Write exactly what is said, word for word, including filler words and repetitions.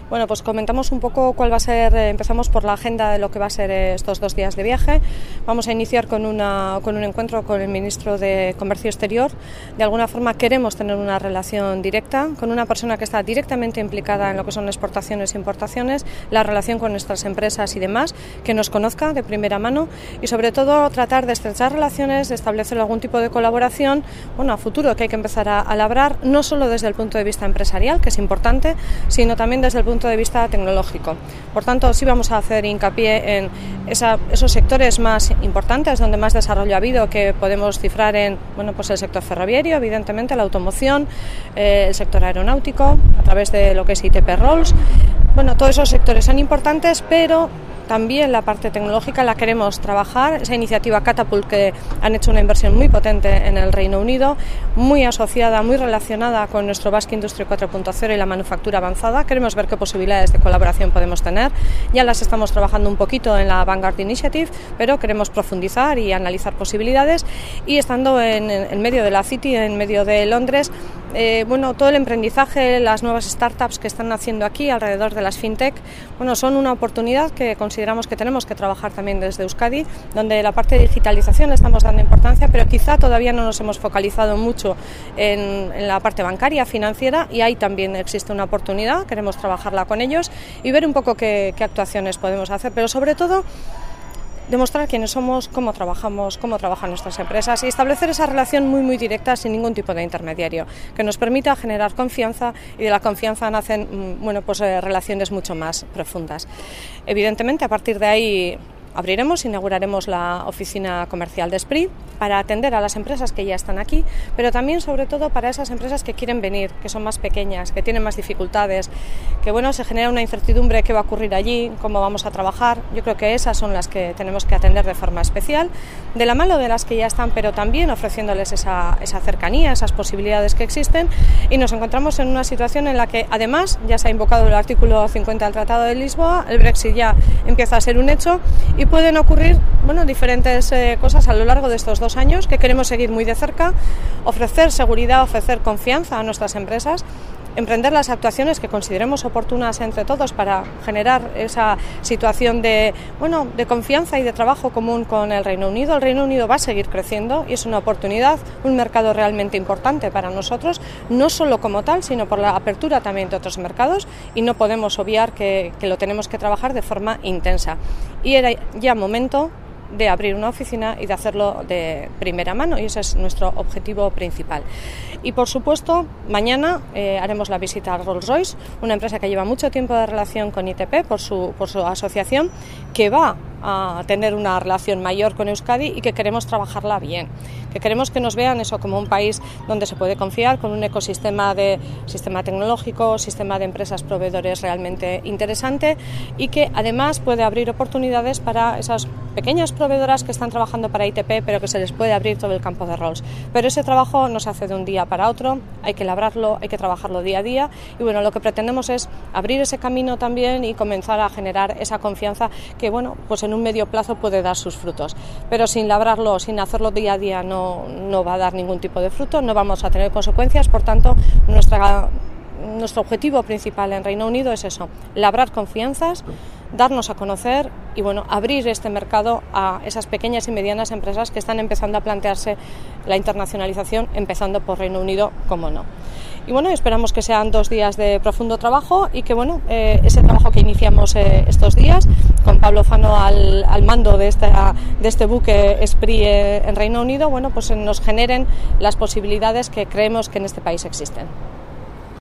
Bueno, pues comentamos un poco cuál va a ser, eh, empezamos por la agenda de lo que va a ser eh, estos dos días de viaje. Vamos a iniciar con, una, con un encuentro con el ministro de Comercio Exterior. De alguna forma queremos tener una relación directa con una persona que está directamente implicada en lo que son exportaciones e importaciones, la relación con nuestras empresas y demás, que nos conozca de primera mano y sobre todo tratar de estrechar relaciones, de establecer algún tipo de colaboración, bueno, a futuro que hay que empezar a, a labrar, no solo desde el punto de vista empresarial, que es importante, sino también desde el punto de vista tecnológico. Por tanto, sí vamos a hacer hincapié en esa, esos sectores más importantes, donde más desarrollo ha habido, que podemos cifrar en, bueno, pues el sector ferroviario, evidentemente, la automoción, eh, el sector aeronáutico, a través de lo que es I T P Rolls. Bueno, todos esos sectores son importantes, pero también la parte tecnológica la queremos trabajar. Esa iniciativa Catapult, que han hecho una inversión muy potente en el Reino Unido, muy asociada, muy relacionada con nuestro Basque Industry cuatro punto cero y la manufactura avanzada. Queremos ver qué posibilidades de colaboración podemos tener. Ya las estamos trabajando un poquito en la Vanguard Initiative, pero queremos profundizar y analizar posibilidades. Y estando en, en medio de la City, en medio de Londres, eh, bueno, todo el emprendizaje, las nuevas startups que están haciendo aquí alrededor de las fintech, bueno, son una oportunidad que consideramos que tenemos que trabajar también desde Euskadi, donde la parte de digitalización le estamos dando importancia, pero quizá todavía no nos hemos focalizado mucho en, en la parte bancaria, financiera, y ahí también existe una oportunidad. Queremos trabajarla con ellos y ver un poco qué, qué actuaciones podemos hacer, pero sobre todo demostrar quiénes somos, cómo trabajamos, cómo trabajan nuestras empresas y establecer esa relación muy muy directa sin ningún tipo de intermediario, que nos permita generar confianza, y de la confianza nacen, bueno, pues eh, relaciones mucho más profundas. Evidentemente, a partir de ahí abriremos, inauguraremos la oficina comercial de Esprit para atender a las empresas que ya están aquí, pero también, sobre todo, para esas empresas que quieren venir, que son más pequeñas, que tienen más dificultades, que bueno, se genera una incertidumbre qué va a ocurrir allí, cómo vamos a trabajar. Yo creo que esas son las que tenemos que atender de forma especial, de la mano de las que ya están, pero también ofreciéndoles esa, esa cercanía, esas posibilidades que existen, y nos encontramos en una situación en la que, además, ya se ha invocado el artículo cincuenta del Tratado de Lisboa, el Brexit ya empieza a ser un hecho, y pueden ocurrir, bueno, diferentes eh, cosas a lo largo de estos dos años que queremos seguir muy de cerca, ofrecer seguridad, ofrecer confianza a nuestras empresas, emprender las actuaciones que consideremos oportunas entre todos para generar esa situación de, bueno, de confianza y de trabajo común con el Reino Unido. El Reino Unido va a seguir creciendo y es una oportunidad, un mercado realmente importante para nosotros, no solo como tal, sino por la apertura también de otros mercados, y no podemos obviar que, que lo tenemos que trabajar de forma intensa. Y era ya momento de abrir una oficina y de hacerlo de primera mano, y ese es nuestro objetivo principal. Y por supuesto, mañana eh, haremos la visita a Rolls-Royce, una empresa que lleva mucho tiempo de relación con I T P por su, por su asociación, que va a tener una relación mayor con Euskadi y que queremos trabajarla bien, que queremos que nos vean eso como un país donde se puede confiar, con un ecosistema de sistema tecnológico, sistema de empresas proveedores realmente interesante, y que además puede abrir oportunidades para esas pequeñas proveedoras que están trabajando para I T P, pero que se les puede abrir todo el campo de Rolls. Pero ese trabajo no se hace de un día para otro, hay que labrarlo, hay que trabajarlo día a día, y bueno, lo que pretendemos es abrir ese camino también y comenzar a generar esa confianza que, bueno, pues en un medio plazo puede dar sus frutos, pero sin labrarlo, sin hacerlo día a día, no, no va a dar ningún tipo de fruto, no vamos a tener consecuencias. Por tanto, nuestra, nuestro objetivo principal en Reino Unido es eso, labrar confianzas, darnos a conocer y bueno, abrir este mercado a esas pequeñas y medianas empresas que están empezando a plantearse la internacionalización, empezando por Reino Unido, como no. Y bueno, esperamos que sean dos días de profundo trabajo y que bueno, eh, ese trabajo que iniciamos eh, estos días, con Pablo Fano al, al mando de, esta, de este buque Esprit eh, en Reino Unido, bueno, pues nos generen las posibilidades que creemos que en este país existen.